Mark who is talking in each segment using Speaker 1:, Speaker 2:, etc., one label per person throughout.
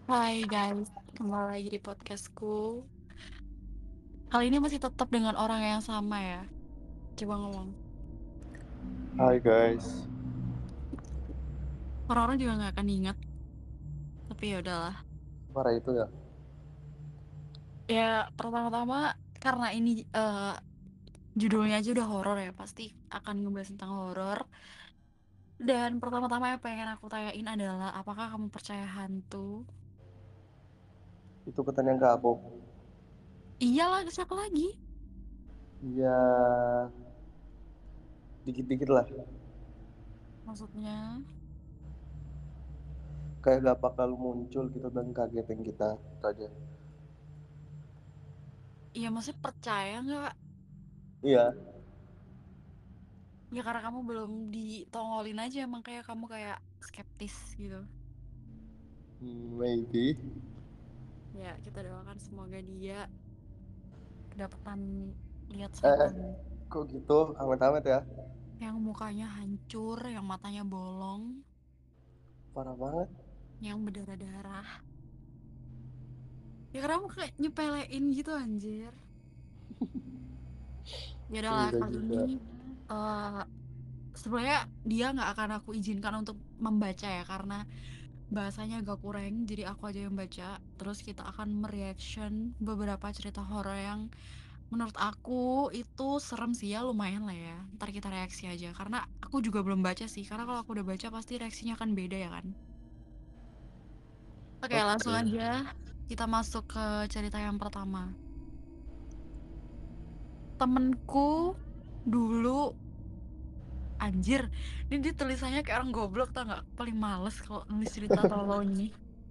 Speaker 1: Hai guys, kembali lagi di podcastku. Kali ini masih tetap dengan orang yang sama ya. Coba ngomong.
Speaker 2: Hai guys,
Speaker 1: Orang-orang juga nggak akan ingat, tapi ya udahlah.
Speaker 2: marah itu ya?
Speaker 1: Ya pertama-tama karena ini judulnya aja udah horor ya, pasti akan ngebahas tentang horor. Dan pertama-tama yang pengen aku tanyain adalah apakah kamu percaya hantu?
Speaker 2: Itu pertanyaan ke aku.
Speaker 1: Iyalah, siapa lagi?
Speaker 2: Ya, dikit-dikit lah.
Speaker 1: Maksudnya,
Speaker 2: Kayak gak bakal muncul gitu dan kagetin kita. Itu aja.
Speaker 1: iya maksudnya percaya nggak?
Speaker 2: Iya,
Speaker 1: Ya karena kamu belum ditongolin aja, emang kayak kamu kayak skeptis gitu.
Speaker 2: maybe.
Speaker 1: Ya, kita doakan semoga dia kedapatan lihat
Speaker 2: Eh,
Speaker 1: setan
Speaker 2: kok gitu? Amat-amat ya?
Speaker 1: yang mukanya hancur, yang matanya bolong,
Speaker 2: Parah banget.
Speaker 1: yang berdarah-darah. Ya karena kamu kayak nyepelein gitu anjir. Ya udahlah,
Speaker 2: Bisa
Speaker 1: kali ini
Speaker 2: juga.
Speaker 1: eh sebenarnya dia nggak akan aku izinkan untuk membaca ya karena bahasanya agak kurang, jadi aku aja yang baca. Terus kita akan mereaction beberapa cerita horor yang menurut aku itu serem sih ya, lumayan lah ya. Ntar kita reaksi aja karena aku juga belum baca sih, karena kalau aku udah baca pasti reaksinya akan beda ya kan. Oke, langsung
Speaker 2: Oke.
Speaker 1: aja kita masuk ke cerita yang pertama. Temenku dulu, anjir, ini dia tulisannya kayak orang goblok tau nggak? Paling males kalau nulis cerita tolol ini.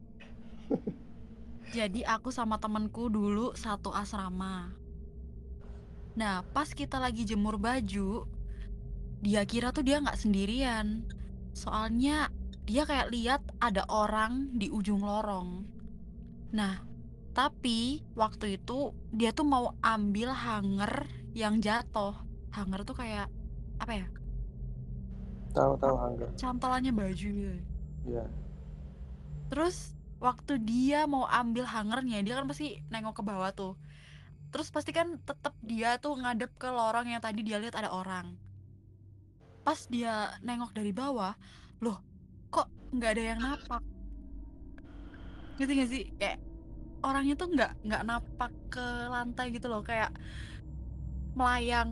Speaker 1: Jadi aku sama temenku dulu satu asrama. Nah, pas kita lagi jemur baju, dia kira tuh dia nggak sendirian. Soalnya dia kayak lihat ada orang di ujung lorong. Nah, tapi waktu itu dia tuh mau ambil hanger yang jatuh. Hanger tuh kayak apa ya?
Speaker 2: Tahu-tahu Angga.
Speaker 1: Cantolannya baju gitu.
Speaker 2: Ya.
Speaker 1: Terus waktu dia mau ambil hangernya, dia kan pasti nengok ke bawah tuh. Terus pasti kan tetep dia tuh ngadep ke lorong yang tadi dia lihat ada orang. Pas dia nengok dari bawah, loh, kok nggak ada yang napak? Ngerti gak sih? Kayak orangnya tuh nggak napak ke lantai gitu loh, kayak melayang.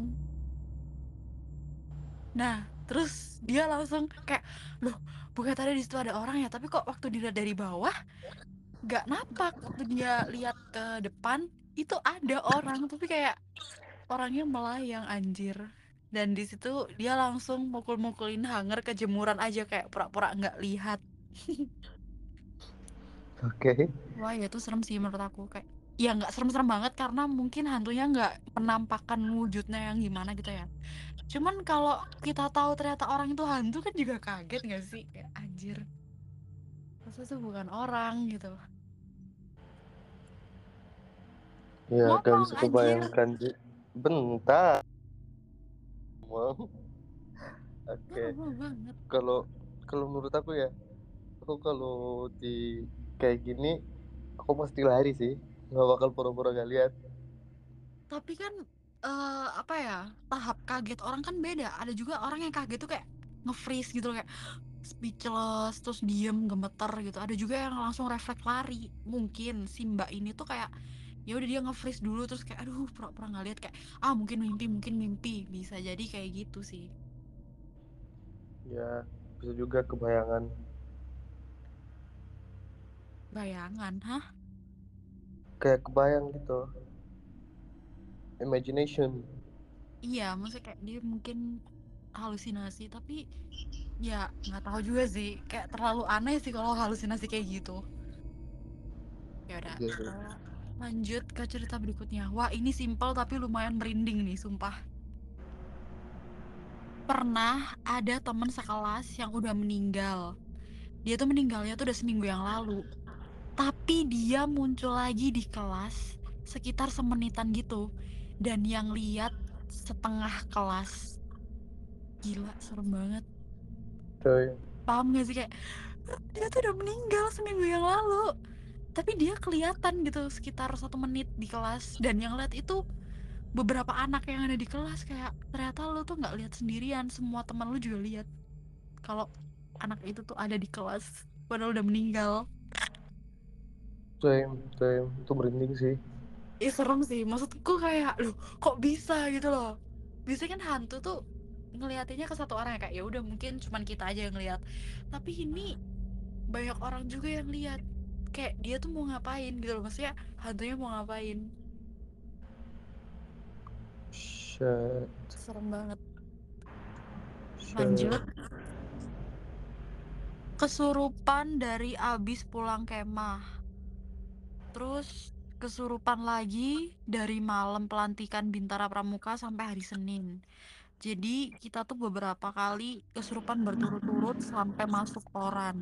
Speaker 1: Nah, terus dia langsung kayak, loh, bukan tadi di situ ada orang ya, tapi kok waktu dilihat dari bawah nggak napak. Waktu dia lihat ke depan itu ada orang, tapi kayak orangnya melayang anjir. Dan di situ dia langsung mukul-mukulin hanger ke jemuran aja kayak pura-pura nggak lihat.
Speaker 2: Oke.
Speaker 1: Wah, ya itu serem sih menurut aku, kayak ya nggak serem-serem banget karena mungkin hantunya nggak penampakan wujudnya yang gimana gitu ya. Cuman kalau kita tahu ternyata orang itu hantu kan juga kaget nggak sih? Kayak anjir, masa itu bukan orang gitu.
Speaker 2: Ya, gak
Speaker 1: Ngomong
Speaker 2: bisa
Speaker 1: anjir.
Speaker 2: kebayangkan sih. Bentar. Mau. Oke.
Speaker 1: Ngomong banget.
Speaker 2: Kalau kalau menurut aku ya, aku kalau di kayak gini, aku pasti lari sih. Nggak bakal pura-pura gak lihat.
Speaker 1: Tapi kan apa ya? Tahap kaget orang kan beda. Ada juga orang yang kaget tuh kayak nge-freeze gitu loh, kayak speechless, terus diem gemeter gitu. Ada juga yang langsung refleks lari. Mungkin si mbak ini tuh kayak ya udah dia nge-freeze dulu terus kayak aduh pura-pura nggak lihat, kayak mungkin mimpi, bisa jadi kayak gitu sih.
Speaker 2: Ya, bisa juga kebayangan.
Speaker 1: Bayangan, hah?
Speaker 2: Kayak kebayang gitu. Imagination.
Speaker 1: Iya, maksudnya kayak dia mungkin halusinasi, tapi ya nggak tahu juga sih, kayak terlalu aneh sih kalau halusinasi kayak gitu. Ya udah,
Speaker 2: Iya sih.
Speaker 1: lanjut ke cerita berikutnya. Wah, ini simpel tapi lumayan merinding nih, sumpah. Pernah ada temen sekelas yang udah meninggal. Dia tuh meninggalnya tuh udah seminggu yang lalu. Tapi dia muncul lagi di kelas sekitar semenitan gitu. Dan yang lihat setengah kelas. Gila, serem banget.
Speaker 2: Coy.
Speaker 1: Paham gak sih, kayak dia tuh udah meninggal seminggu yang lalu. Tapi dia kelihatan gitu sekitar 1 menit di kelas, dan yang lihat itu beberapa anak yang ada di kelas. Kayak ternyata lu tuh nggak lihat sendirian, semua teman lu juga lihat kalau anak itu tuh ada di kelas padahal udah meninggal.
Speaker 2: Same, same. Itu merinding sih.
Speaker 1: Ih, serem sih, maksudku kayak loh, kok bisa gitu loh. Biasanya kan hantu tuh ngeliatinnya ke satu orang ya, kayak ya udah mungkin cuman kita aja yang lihat, tapi ini banyak orang juga yang lihat. Kayak dia tuh mau ngapain gitu loh, maksudnya hantunya mau ngapain.
Speaker 2: Shit,
Speaker 1: Serem banget.
Speaker 2: shit.
Speaker 1: Lanjut, kesurupan dari abis pulang kemah. Terus kesurupan lagi dari malam pelantikan Bintara Pramuka sampai hari Senin. Jadi kita tuh beberapa kali kesurupan berturut-turut sampai masuk koran.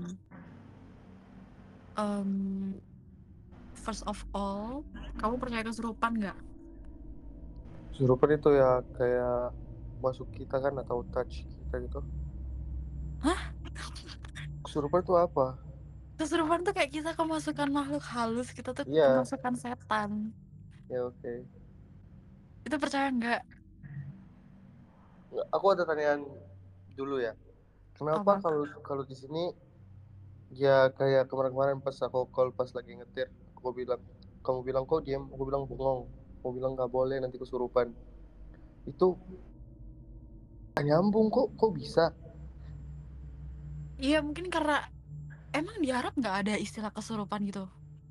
Speaker 1: Em, First of all, kamu percaya kesurupan nggak?
Speaker 2: Kesurupan itu ya kayak masuk kita kan atau touch kita gitu.
Speaker 1: Hah?
Speaker 2: Kesurupan itu apa?
Speaker 1: Kesurupan tuh kayak kita kemasukan makhluk halus, kita tuh
Speaker 2: Iya,
Speaker 1: kemasukan setan.
Speaker 2: ya oke.
Speaker 1: Itu percaya nggak?
Speaker 2: Nggak, aku ada pertanyaan dulu ya. Kenapa
Speaker 1: Apa?
Speaker 2: kalau kalau di sini ya kayak kemarin-kemarin pas aku call pas lagi ngetir, aku bilang, kamu bilang kok diem, aku bilang bengong, aku bilang nggak boleh nanti kesurupan. Itu nggak nyambung kok bisa?
Speaker 1: Iya mungkin karena emang di Arab nggak ada istilah kesurupan gitu.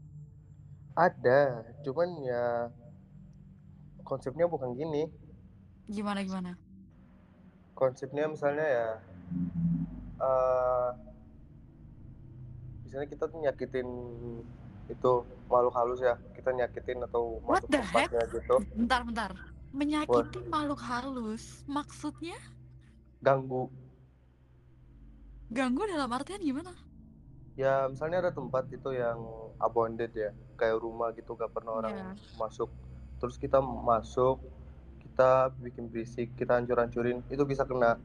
Speaker 2: Ada, cuman ya konsepnya bukan gini.
Speaker 1: Gimana gimana?
Speaker 2: Konsepnya misalnya ya, eh misalnya kita tuh nyakitin itu makhluk halus ya, kita nyakitin atau
Speaker 1: What
Speaker 2: masuk
Speaker 1: the heck?
Speaker 2: tempatnya gitu,
Speaker 1: Bentar-bentar.
Speaker 2: buat
Speaker 1: Menyakiti makhluk halus, maksudnya
Speaker 2: ganggu.
Speaker 1: ganggu dalam artian gimana?
Speaker 2: Ya misalnya ada tempat itu yang abandoned ya, kayak rumah gitu gak pernah orang
Speaker 1: Ya.
Speaker 2: masuk. Terus kita masuk, kita bikin berisik, kita hancur-hancurin, itu bisa kena.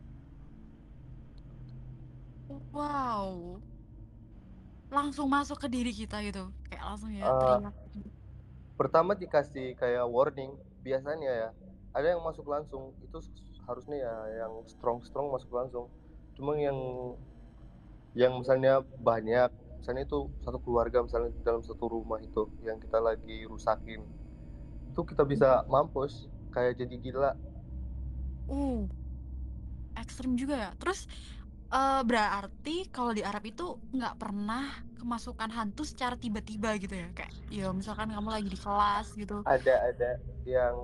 Speaker 1: Wow. Langsung masuk ke diri kita gitu. Kayak langsung ya
Speaker 2: Eh,
Speaker 1: teriak.
Speaker 2: pertama dikasih kayak warning, biasanya ya ada yang masuk langsung, itu harusnya ya yang strong strong masuk langsung. Cuma yang misalnya banyak, misalnya itu satu keluarga misalnya dalam satu rumah itu yang kita lagi rusakin, itu kita bisa mampus kayak jadi gila.
Speaker 1: Uh, Ekstrim juga ya. Terus berarti kalau di Arab itu nggak pernah kemasukan hantu secara tiba-tiba gitu ya. Kayak ya misalkan kamu lagi di kelas gitu.
Speaker 2: Ada yang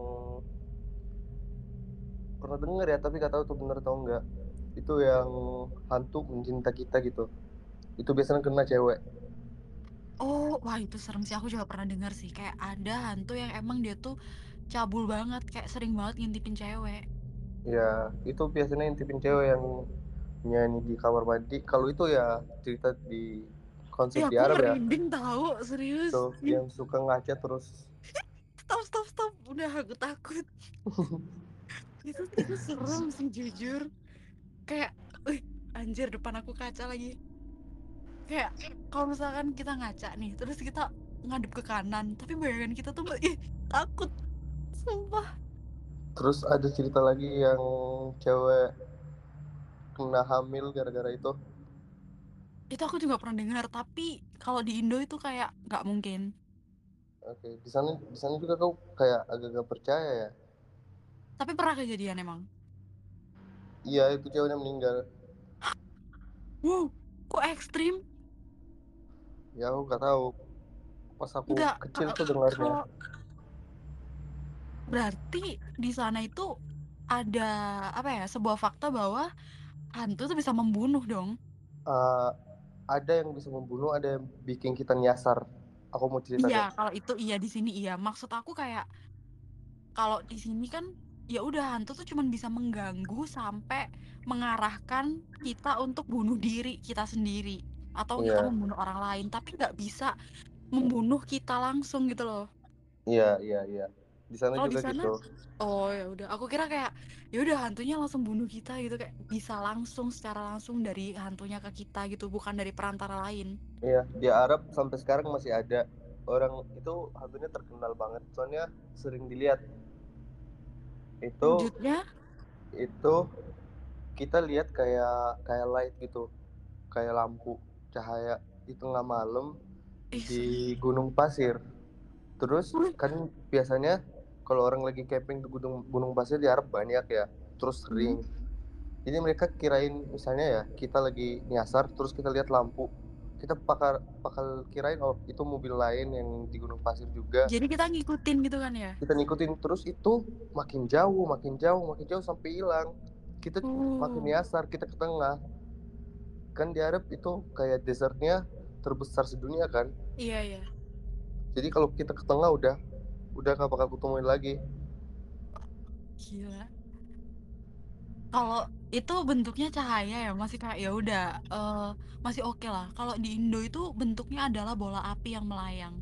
Speaker 2: pernah denger ya tapi gak tahu tuh bener atau enggak, itu yang hantu mencinta kita gitu, itu biasanya kena cewek.
Speaker 1: Oh, wah itu serem sih. Aku juga pernah dengar sih. Kayak ada hantu yang emang dia tuh cabul banget. Kayak sering banget ngintipin cewek.
Speaker 2: Ya itu biasanya intipin cewek yang nyanyi di kamar mandi, kalau itu ya cerita di konsep
Speaker 1: Ya
Speaker 2: di
Speaker 1: aku
Speaker 2: Arab ya,
Speaker 1: merinding tahu, serius.
Speaker 2: tuh yang suka ngaca terus.
Speaker 1: Stop, stop, stop. Udah aku takut. Itu serem sih jujur. Kayak, wih, anjir depan aku kaca lagi. Kayak kalau misalkan kita ngaca nih, terus kita ngadep ke kanan, tapi bayangan kita tuh, ih, takut. Sumpah.
Speaker 2: Terus ada cerita lagi yang cewek kena hamil gara-gara itu.
Speaker 1: Itu aku juga pernah dengar, tapi kalau di Indo itu kayak nggak mungkin.
Speaker 2: Oke, di sana juga kau kayak agak-agak percaya ya?
Speaker 1: Tapi pernah kejadian emang.
Speaker 2: Iya, itu ceweknya meninggal.
Speaker 1: Wow, kok ekstrim?
Speaker 2: Ya aku nggak tahu, pas aku
Speaker 1: Nggak,
Speaker 2: kecil tuh dengarnya.
Speaker 1: kalau berarti di sana itu ada apa ya, sebuah fakta bahwa hantu tuh bisa membunuh dong.
Speaker 2: Eh, ada yang bisa membunuh, ada yang bikin kita nyasar. Aku mau cerita
Speaker 1: Iya,
Speaker 2: deh.
Speaker 1: kalau itu iya di sini iya. Maksud aku kayak kalau di sini kan ya udah hantu tuh cuman bisa mengganggu sampai mengarahkan kita untuk bunuh diri kita sendiri atau kita
Speaker 2: Iya,
Speaker 1: membunuh orang lain, tapi nggak bisa membunuh kita langsung gitu loh.
Speaker 2: iya, iya, iya. Di sana
Speaker 1: Kalau di
Speaker 2: juga
Speaker 1: sana
Speaker 2: gitu.
Speaker 1: oh ya udah, aku kira kayak ya udah hantunya langsung bunuh kita gitu, kayak bisa langsung secara langsung dari hantunya ke kita gitu, bukan dari perantara lain.
Speaker 2: Iya, di Arab sampai sekarang masih ada orang itu hantunya terkenal banget. Soalnya sering dilihat. Itu
Speaker 1: Wujudnya
Speaker 2: itu kita lihat kayak kayak light gitu, kayak lampu cahaya di tengah malam
Speaker 1: ih
Speaker 2: di gunung pasir. Terus
Speaker 1: wih,
Speaker 2: kan biasanya kalau orang lagi camping di gunung gunung pasir di Arab banyak ya, terus
Speaker 1: mhm.
Speaker 2: sering. Jadi mereka kirain misalnya ya kita lagi nyasar terus kita lihat lampu, kita bakal bakal kirain oh itu mobil lain yang di gunung pasir juga.
Speaker 1: Jadi kita ngikutin gitu kan ya?
Speaker 2: Kita ngikutin terus itu makin jauh, makin jauh, makin jauh sampai hilang. Kita makin
Speaker 1: Oh,
Speaker 2: nyasar, kita ke tengah. Kan di Arab itu kayak desertnya terbesar sedunia kan.
Speaker 1: iya iya,
Speaker 2: Jadi kalau kita ke tengah udah gak bakal ketemuin lagi.
Speaker 1: gila. Kalau itu bentuknya cahaya ya, masih kayak ya udah, masih oke lah. Kalau di Indo itu bentuknya adalah bola api yang melayang.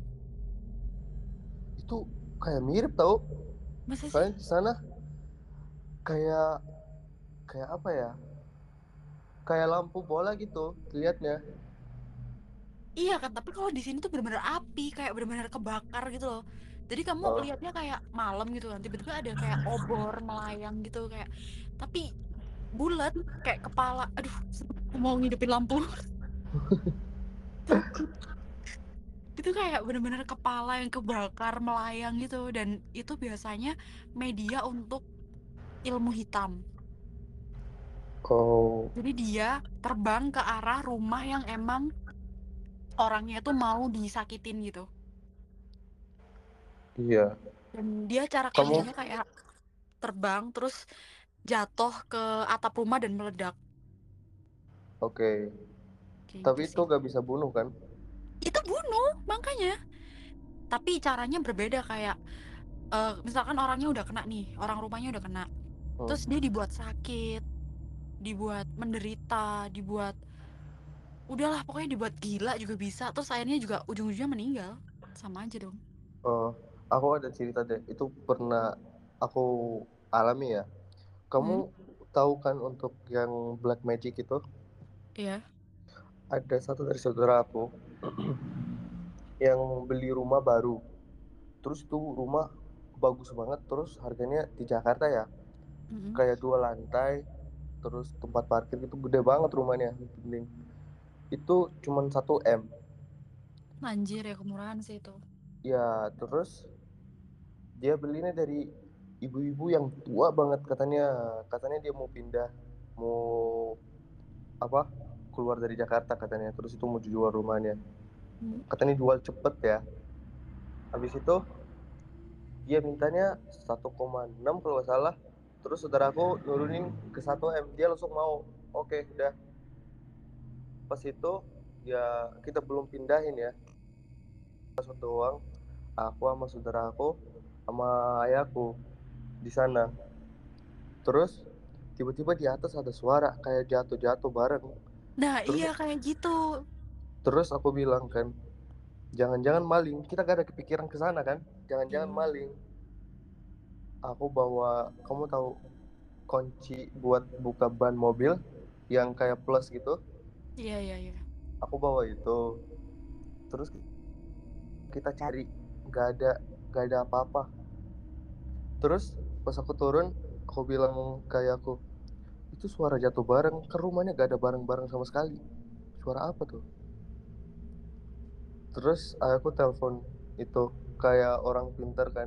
Speaker 2: Itu kayak mirip tau.
Speaker 1: Masa sih?
Speaker 2: Soalnya di sana kayak kayak apa ya? Kayak lampu bola gitu lihatnya.
Speaker 1: Iya kan, tapi kalau di sini tuh bener-bener api, kayak bener-bener kebakar gitu loh. Jadi kamu
Speaker 2: Oh,
Speaker 1: lihatnya kayak malam gitu kan, tiba-tiba ada kayak obor melayang gitu kayak, tapi bulat kayak kepala. Aduh, aku mau ngidupin lampu. Takut. Itu kayak bener-bener kepala yang kebakar melayang gitu, dan itu biasanya media untuk ilmu hitam.
Speaker 2: oh
Speaker 1: Jadi dia terbang ke arah rumah yang emang orangnya tuh mau disakitin gitu.
Speaker 2: iya.
Speaker 1: Dan dia cara
Speaker 2: Kamu
Speaker 1: kerjanya kayak terbang terus jatuh ke atap rumah dan meledak.
Speaker 2: oke.
Speaker 1: Kayak gitu
Speaker 2: Tapi itu
Speaker 1: sih.
Speaker 2: gak bisa bunuh kan?
Speaker 1: Itu bunuh, makanya. Tapi caranya berbeda kayak misalkan orangnya udah kena nih, orang rumahnya udah kena.
Speaker 2: Hmm.
Speaker 1: Terus dia dibuat sakit, dibuat menderita, dibuat udahlah pokoknya dibuat gila juga bisa. Terus akhirnya juga ujung-ujungnya meninggal. Sama aja dong.
Speaker 2: Oh, aku ada cerita deh. Itu pernah aku alami ya. Kamu
Speaker 1: Hmm,
Speaker 2: tahu kan untuk yang black magic itu
Speaker 1: iya.
Speaker 2: ada satu dari saudara aku yang beli rumah baru. Terus itu rumah bagus banget. Terus harganya di Jakarta ya
Speaker 1: Mhm.
Speaker 2: kayak 2 lantai. Terus tempat parkir itu gede banget rumahnya. Mending itu cuman 1 M.
Speaker 1: Anjir ya kemurahan sih itu.
Speaker 2: Ya terus dia belinya dari ibu-ibu yang tua banget katanya. Katanya dia mau pindah, mau apa, keluar dari Jakarta katanya. Terus itu mau dijual rumahnya,
Speaker 1: Hmm.
Speaker 2: katanya jual cepet ya. Habis itu dia mintanya 1,6 kalau nggak salah. Terus saudaraku nurunin ke 1 M, dia langsung mau. Oke udah, pas itu ya kita belum pindahin ya, pas doang aku sama saudaraku sama ayahku di sana. Terus tiba-tiba di atas ada suara kayak jatuh-jatuh bareng.
Speaker 1: Nah,
Speaker 2: Terus
Speaker 1: iya kayak gitu.
Speaker 2: terus aku bilang kan, jangan-jangan maling. Kita gak ada kepikiran ke sana kan? Jangan-jangan
Speaker 1: Iya.
Speaker 2: maling. Aku bawa, kamu tahu kunci buat buka ban mobil yang kayak plus gitu?
Speaker 1: Iya iya iya.
Speaker 2: Aku bawa itu. Terus kita cari, nggak ada, nggak ada apa-apa. Terus pas aku turun, aku bilang kayak aku, itu suara jatuh bareng. Ke rumahnya gak ada bareng-bareng sama sekali. Suara apa tuh? Terus aku telepon itu kayak orang pintar kan.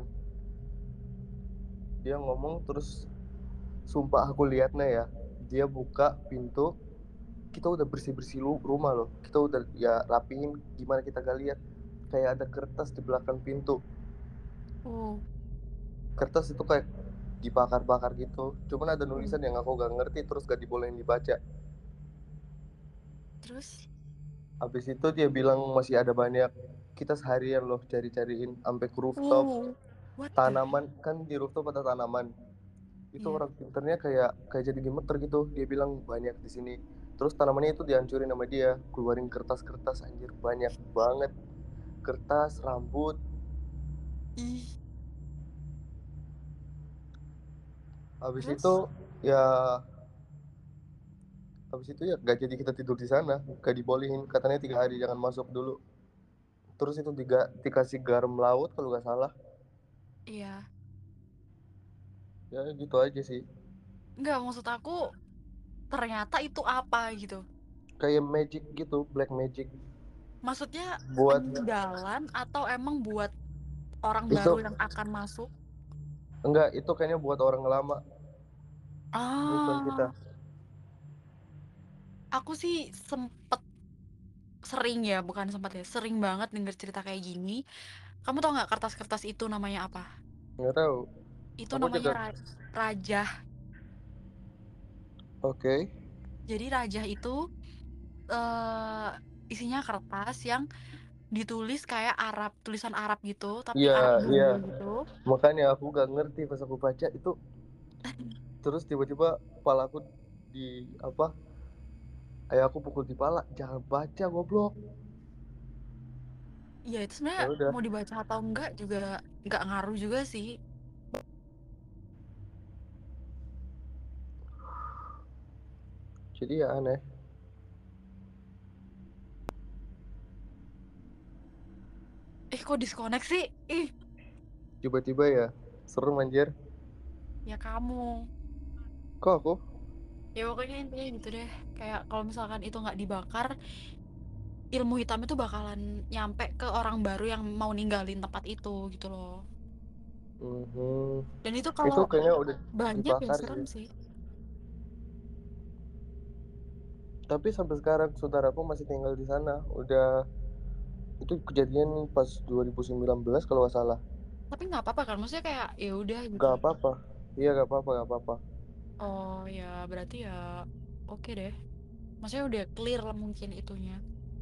Speaker 2: Dia ngomong terus sumpah aku liatnya ya. Dia buka pintu, kita udah bersih-bersih rumah loh. Kita udah ya rapihin, gimana kita gak lihat. Kayak ada kertas di belakang pintu.
Speaker 1: Oh,
Speaker 2: Kertas itu kayak dibakar-bakar gitu. Cuman ada
Speaker 1: oh.
Speaker 2: nulisan yang aku gak ngerti terus gak dibolehin dibaca.
Speaker 1: Terus?
Speaker 2: Habis itu dia bilang masih ada banyak. Kita seharian loh cari-cariin sampai ke rooftop.
Speaker 1: Oh, what the heck?
Speaker 2: Tanaman kan di rooftop ada tanaman. Itu
Speaker 1: Iya.
Speaker 2: orang pinternya kayak kayak jadi gemeter gitu. Dia bilang banyak di sini. Terus tanamannya itu dihancurin sama dia, keluarin kertas-kertas anjir banyak banget. Kertas, rambut.
Speaker 1: Ih,
Speaker 2: Habis itu
Speaker 1: Terus?
Speaker 2: ya habis itu ya gak jadi kita tidur di sana, gak dibolehin, katanya 3 hari jangan masuk dulu. Terus itu dikasih garam laut kalau nggak salah.
Speaker 1: Iya.
Speaker 2: Ya gitu aja sih.
Speaker 1: Enggak, maksud aku ternyata itu apa gitu.
Speaker 2: Kayak magic gitu, black magic.
Speaker 1: Maksudnya
Speaker 2: Buat
Speaker 1: peninggalan atau emang buat orang baru
Speaker 2: itu
Speaker 1: yang akan masuk?
Speaker 2: enggak, itu kayaknya buat orang lama, bukan kita.
Speaker 1: Ah, aku sih sempet sering ya, bukan sempat ya, sering banget denger cerita kayak gini. Kamu tau nggak kertas-kertas itu namanya apa?
Speaker 2: Nggak tahu.
Speaker 1: Itu
Speaker 2: Aku
Speaker 1: namanya
Speaker 2: juga.
Speaker 1: rajah.
Speaker 2: Oke.
Speaker 1: Jadi rajah itu eh isinya kertas yang ditulis kayak Arab, tulisan Arab gitu, tapi
Speaker 2: Iya,
Speaker 1: Arab
Speaker 2: iya.
Speaker 1: gundul gitu.
Speaker 2: Makanya aku gak ngerti pas aku baca itu. Terus tiba-tiba kepala aku di apa? Ayah aku pukul di pala. Jangan baca goblok.
Speaker 1: Ya itu sebenarnya
Speaker 2: Ya udah.
Speaker 1: mau dibaca atau enggak juga nggak ngaruh juga sih.
Speaker 2: Jadi ya aneh.
Speaker 1: Kok disconnect sih?
Speaker 2: Tiba-tiba ya. Serem anjir.
Speaker 1: Ya kamu.
Speaker 2: Kok aku?
Speaker 1: Ya pokoknya intinya gitu deh. Kayak kalau misalkan itu nggak dibakar, ilmu hitam itu bakalan nyampe ke orang baru yang mau ninggalin tempat itu gitu loh.
Speaker 2: Mhm.
Speaker 1: Dan itu
Speaker 2: Itu
Speaker 1: kalau
Speaker 2: kayaknya udah
Speaker 1: banyak ya
Speaker 2: dibakar
Speaker 1: serem
Speaker 2: sih.
Speaker 1: sih.
Speaker 2: Tapi sampai sekarang saudaraku masih tinggal di sana. Udah itu kejadian pas 2019 kalau nggak salah.
Speaker 1: Tapi nggak apa-apa kan? Maksudnya kayak ya udah gitu.
Speaker 2: Gak apa-apa. Iya gak apa-apa, gak apa-apa.
Speaker 1: Oh ya berarti ya oke deh. Maksudnya udah clear lah mungkin itunya.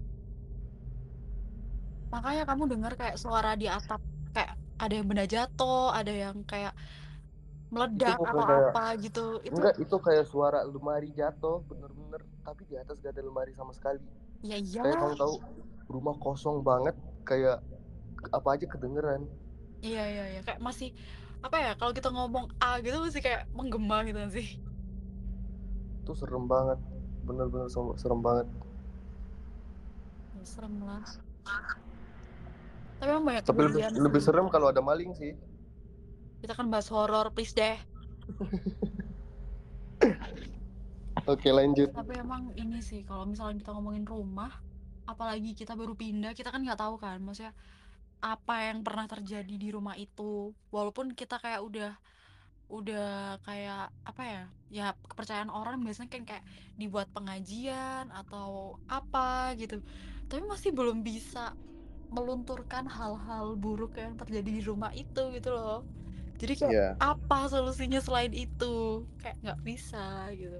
Speaker 1: Makanya kamu dengar kayak suara di atap, kayak ada yang benda jatuh, ada yang kayak
Speaker 2: Itu
Speaker 1: meledak
Speaker 2: bukan
Speaker 1: atau
Speaker 2: kayak,
Speaker 1: apa gitu. Itu
Speaker 2: enggak, itu kayak suara lemari jatuh bener-bener, tapi di atas gak ada lemari sama sekali.
Speaker 1: ya
Speaker 2: Kayak
Speaker 1: iyalah.
Speaker 2: kamu tahu rumah kosong banget, kayak apa aja kedengeran.
Speaker 1: Iya iya iya kayak masih apa ya kalau kita ngomong A gitu masih kayak menggema gitu kan sih.
Speaker 2: Itu serem banget, bener-bener serem banget.
Speaker 1: Ya, serem lah. Tapi emang banyak
Speaker 2: Tapi lebih
Speaker 1: kejadian
Speaker 2: lebih
Speaker 1: sih.
Speaker 2: serem kalau ada maling sih.
Speaker 1: Kita kan bahas horor, please deh.
Speaker 2: Oke, lanjut.
Speaker 1: Tapi emang ini sih kalau misalnya kita ngomongin rumah, apalagi kita baru pindah, kita kan nggak tahu kan, maksudnya apa yang pernah terjadi di rumah itu. Walaupun kita kayak udah kayak apa ya? Ya kepercayaan orang biasanya kan kayak dibuat pengajian atau apa gitu. Tapi masih belum bisa melunturkan hal-hal buruk yang terjadi di rumah itu gitu loh. Jadi kayak
Speaker 2: Iya.
Speaker 1: apa solusinya selain itu? Kayak nggak bisa gitu.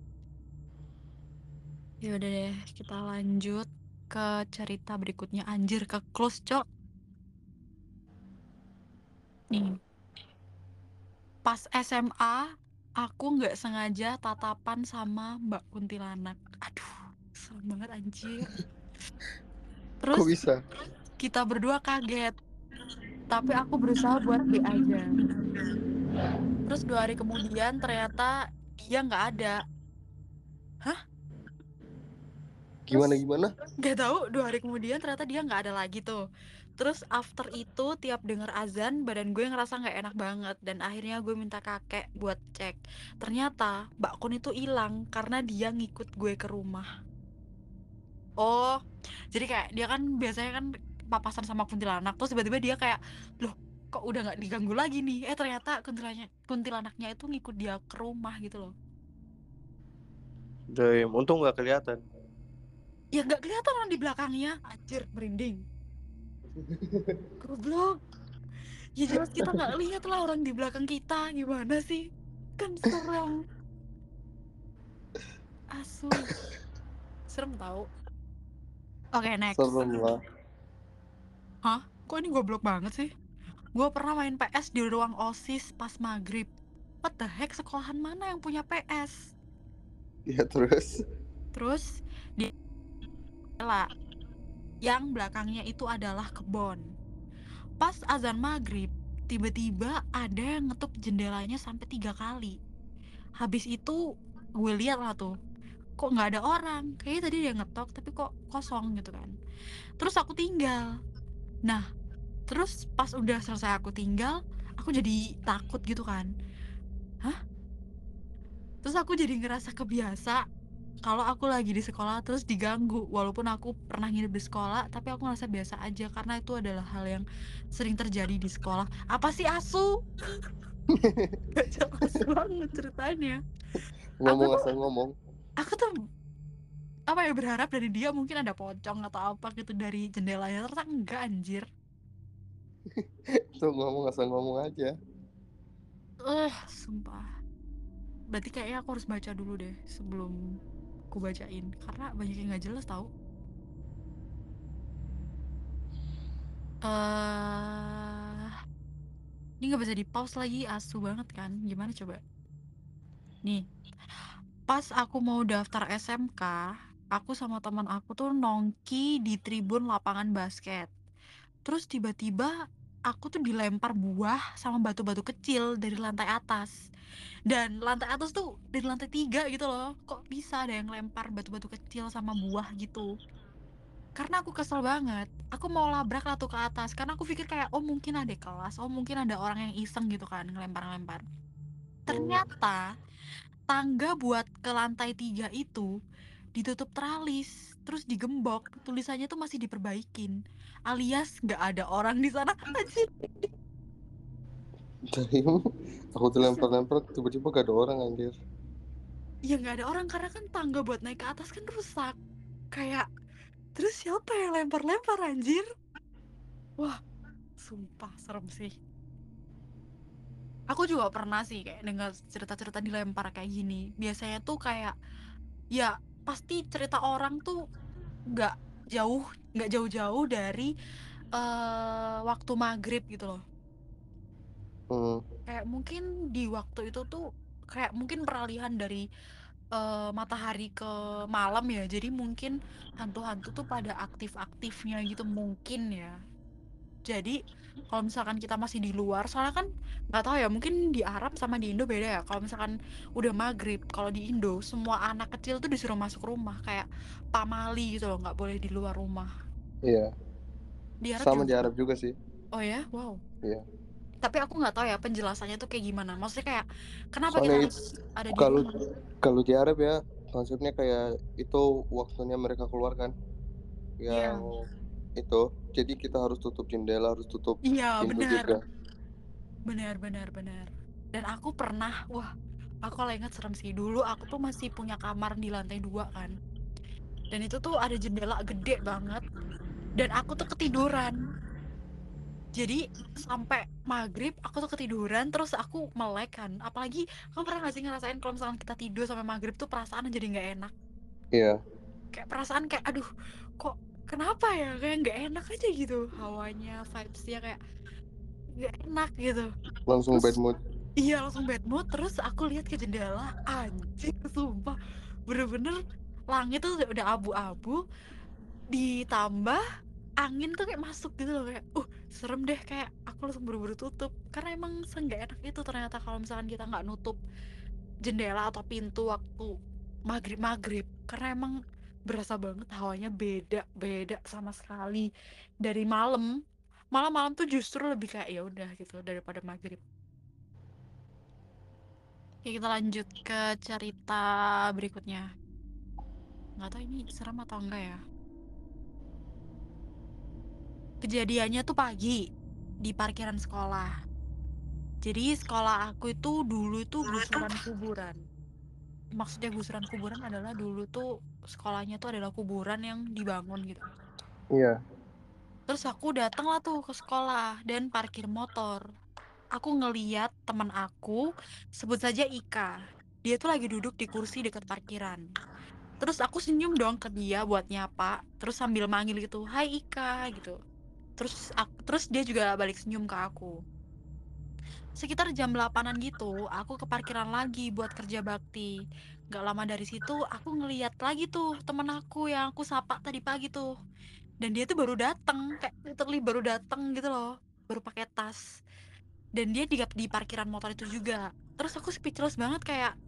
Speaker 1: Ya udah deh, kita lanjut ke cerita berikutnya. Anjir, ke close, Cok. Nih, pas SMA, aku nggak sengaja tatapan sama Mbak Kuntilanak. Aduh, serem banget anjir.
Speaker 2: Kok
Speaker 1: Terus
Speaker 2: bisa?
Speaker 1: kita berdua kaget, tapi aku berusaha buat B aja. Terus 2 hari kemudian ternyata dia nggak ada. Hah? Terus
Speaker 2: Gimana gimana?
Speaker 1: nggak tahu 2 hari kemudian ternyata dia nggak ada lagi tuh. Terus after itu tiap denger azan badan gue ngerasa nggak enak banget dan akhirnya gue minta kakek buat cek. Ternyata Mbak Kun itu hilang karena dia ngikut gue ke rumah. Oh, jadi kayak dia kan biasanya kan papasan sama kuntilanak terus tiba-tiba dia kayak loh kok udah nggak diganggu lagi nih. Ternyata kuntilanaknya itu ngikut dia ke rumah gitu loh.
Speaker 2: Damn, untung nggak kelihatan.
Speaker 1: Ya nggak kelihatan orang di belakangnya. Anjir, merinding. Goblok. Ya jelas kita nggak lihat lah orang di belakang kita gimana sih, kan serem, asu, serem tahu. Oke, next.
Speaker 2: Serem lah.
Speaker 1: Hah, kok ini goblok banget sih. Gue pernah main PS di ruang OSIS pas maghrib. What the heck, sekolahan mana yang punya PS?
Speaker 2: Ya terus.
Speaker 1: Terus di lah yang belakangnya itu adalah kebon. Pas azan maghrib tiba-tiba ada yang ngetuk jendelanya sampai 3 kali. Habis itu gue lihat lah tuh, kok nggak ada orang, kayaknya tadi dia ngetok tapi kok kosong gitu kan. Terus aku tinggal. Nah, terus pas udah selesai aku tinggal, aku jadi takut gitu kan. Hah? Terus aku jadi ngerasa kebiasa kalau aku lagi di sekolah terus diganggu, walaupun aku pernah nginep di sekolah, tapi aku ngerasa biasa aja karena itu adalah hal yang sering terjadi di sekolah. Apa sih asu? Gak jelas banget ceritanya. Aku
Speaker 2: Ngomong
Speaker 1: tuh
Speaker 2: asal ngomong.
Speaker 1: aku tuh apa ya, berharap dari dia mungkin ada pocong atau apa gitu dari jendelanya, ternyata enggak anjir.
Speaker 2: Tuh ngomong asal ngomong aja.
Speaker 1: Sumpah. Berarti kayaknya aku harus baca dulu deh sebelum aku bacain karena banyak yang nggak jelas tau. eh ini nggak bisa di pause lagi, asu banget kan, gimana coba. Nih, pas aku mau daftar SMK, aku sama teman aku tuh nongki di tribun lapangan basket. Terus tiba-tiba aku tuh dilempar buah sama batu-batu kecil dari lantai atas. Dan lantai atas tuh dari lantai 3 gitu loh. Kok bisa ada yang lempar batu-batu kecil sama buah gitu? Karena aku kesel banget. Aku mau labrak lah tuh ke atas. Karena aku pikir kayak, oh mungkin ada kelas. Oh mungkin ada orang yang iseng gitu kan, ngelempar-ngelempar.
Speaker 2: Hmm.
Speaker 1: Ternyata tangga buat ke lantai 3 itu ditutup teralis. Terus digembok. Tulisannya tuh masih diperbaikin. Alias nggak ada orang di sana. Anjir.
Speaker 2: Jadi aku tuh
Speaker 1: Terus
Speaker 2: lempar-lempar tiba-tiba gak ada orang anjir.
Speaker 1: ya nggak ada orang karena kan tangga buat naik ke atas kan rusak. Kayak, terus siapa yang lempar-lempar anjir? Wah, sumpah serem sih. Aku juga pernah sih kayak dengar cerita-cerita dilempar kayak gini. Biasanya tuh kayak, ya pasti cerita orang tuh nggak jauh, nggak jauh-jauh dari waktu maghrib gitu loh.
Speaker 2: Hmm.
Speaker 1: Kayak mungkin di waktu itu tuh kayak mungkin peralihan dari matahari ke malam ya. Jadi mungkin hantu-hantu tuh pada aktif-aktifnya gitu mungkin ya. Jadi kalau misalkan kita masih di luar, soalnya kan nggak tahu ya, mungkin di Arab sama di Indo beda ya. Kalau misalkan udah maghrib, kalau di Indo semua anak kecil tuh disuruh masuk rumah kayak pamali gitu loh, nggak boleh di luar rumah.
Speaker 2: Iya.
Speaker 1: Di Arab
Speaker 2: Sama
Speaker 1: juga
Speaker 2: di
Speaker 1: gitu.
Speaker 2: Arab juga sih.
Speaker 1: Oh ya, wow.
Speaker 2: Iya.
Speaker 1: Tapi aku nggak tahu ya penjelasannya tuh kayak gimana. Maksudnya kayak kenapa kita
Speaker 2: Soalnya
Speaker 1: harus ada di
Speaker 2: kalau
Speaker 1: rumah?
Speaker 2: kalau di Arab ya konsepnya kayak itu waktunya mereka keluar kan. Yang
Speaker 1: Iya,
Speaker 2: itu. Jadi kita harus tutup jendela, harus tutup
Speaker 1: iya
Speaker 2: pintu
Speaker 1: benar,
Speaker 2: juga.
Speaker 1: benar, benar, benar. Dan aku pernah, wah, aku kalau ingat serem sih. Dulu aku tuh masih punya kamar di lantai 2 kan. Dan itu tuh ada jendela gede banget. Dan aku tuh ketiduran. Jadi sampai maghrib aku tuh ketiduran terus aku melek kan. Apalagi kamu pernah gak sih ngerasain kalau misalkan kita tidur sampai maghrib tuh perasaan jadi nggak enak.
Speaker 2: Iya.
Speaker 1: Kayak perasaan kayak aduh kok kenapa ya, kayak nggak enak aja gitu. Hawanya, vibesnya kayak nggak enak gitu.
Speaker 2: Langsung
Speaker 1: Terus
Speaker 2: bad mood.
Speaker 1: iya langsung bad mood. Terus aku lihat ke jendela, anjir sumpah. Bener-bener langit tuh udah abu-abu. Ditambah angin tuh kayak masuk gitu loh, kayak serem deh, kayak aku langsung buru-buru tutup karena emang seenggak enak itu ternyata kalau misalkan kita nggak nutup jendela atau pintu waktu maghrib karena emang berasa banget hawanya beda beda sama sekali dari malam. Malam-malam tuh justru lebih kayak ya udah gitu daripada maghrib. Oke, kita lanjut ke cerita berikutnya. Nggak tahu ini serem atau enggak ya. Kejadiannya tuh pagi di parkiran sekolah. Jadi sekolah aku itu dulu itu gusuran kuburan. Maksudnya gusuran kuburan adalah dulu tuh sekolahnya tuh adalah kuburan yang dibangun gitu.
Speaker 2: Iya.
Speaker 1: Terus aku datang lah tuh ke sekolah dan parkir motor. Aku ngeliat teman aku, sebut saja Ika. Dia tuh lagi duduk di kursi dekat parkiran. Terus aku senyum dong ke dia buat nyapa, terus sambil manggil gitu, "Hai Ika," gitu. Terus dia juga balik senyum ke aku. Sekitar jam 8-an gitu, aku ke parkiran lagi buat kerja bakti. Gak lama dari situ, aku ngeliat lagi tuh temen aku yang aku sapa tadi pagi tuh. Dan dia tuh baru dateng, kayak literally baru dateng gitu loh, baru pakai tas. Dan dia di parkiran motor itu juga. Terus aku speechless banget kayak,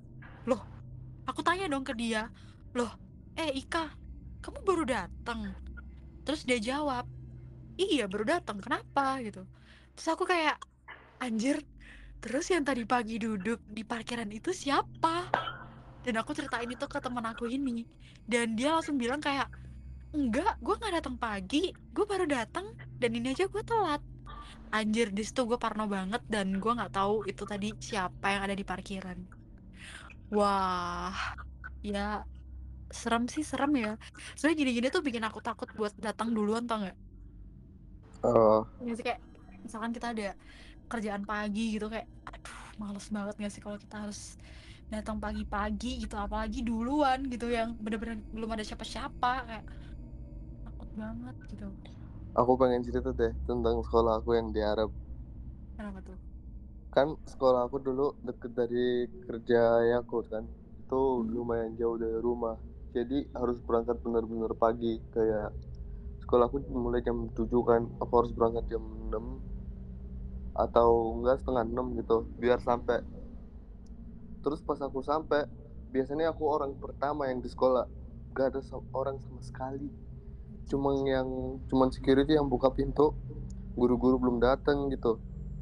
Speaker 1: Loh, aku tanya dong ke dia, "Loh, Ika, kamu baru datang?" Terus dia jawab, "Iya, baru datang, kenapa?" gitu. Terus aku kayak, "Anjir, terus yang tadi pagi duduk di parkiran itu siapa?" Dan aku ceritain itu ke temen aku ini, dan dia langsung bilang kayak, "Enggak, gue nggak datang pagi, gue baru datang dan ini aja gue telat." Anjir, di situ gue parno banget dan gue nggak tahu itu tadi siapa yang ada di parkiran. Wah, ya serem sih, serem ya. Soalnya gini-gini tuh bikin aku takut buat datang duluan, tau nggak?
Speaker 2: Oh,
Speaker 1: Nggak sih, kayak misalkan kita ada kerjaan pagi gitu, kayak aduh males banget nggak sih kalau kita harus datang pagi-pagi gitu, apalagi duluan gitu yang bener-bener belum ada siapa-siapa, kayak takut banget gitu.
Speaker 2: aku pengen cerita deh tentang sekolah aku yang di Arab.
Speaker 1: Kenapa tuh?
Speaker 2: Kan sekolah aku dulu deket dari kerja aku kan. Itu
Speaker 1: Hmm.
Speaker 2: lumayan jauh dari rumah. Jadi harus berangkat bener-bener pagi. Kayak sekolah aku mulai jam 7 kan. Aku harus berangkat jam 6 atau enggak setengah 6 gitu biar sampai. Terus pas aku sampai, biasanya aku orang pertama yang di sekolah. Gak ada orang sama sekali. Cuman security yang buka pintu. Guru-guru belum datang gitu.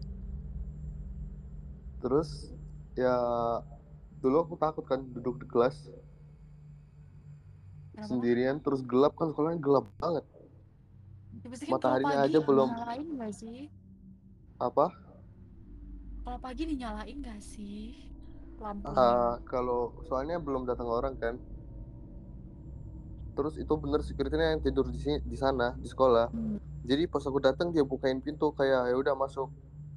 Speaker 2: Terus ya dulu aku takut kan duduk di kelas
Speaker 1: Kenapa tuh?
Speaker 2: sendirian terus gelap kan sekolahnya gelap banget.
Speaker 1: Ya pasti kan kalau
Speaker 2: Mataharinya
Speaker 1: pagi
Speaker 2: aja belum
Speaker 1: dinyalain nggak sih?
Speaker 2: apa.
Speaker 1: Kalau pagi dinyalain nggak sih lampunya?
Speaker 2: Kalau soalnya belum datang orang kan. Terus itu bener security-nya yang tidur di sini di sana di sekolah.
Speaker 1: Hmm.
Speaker 2: Jadi pas aku datang dia bukain pintu kayak ya udah masuk.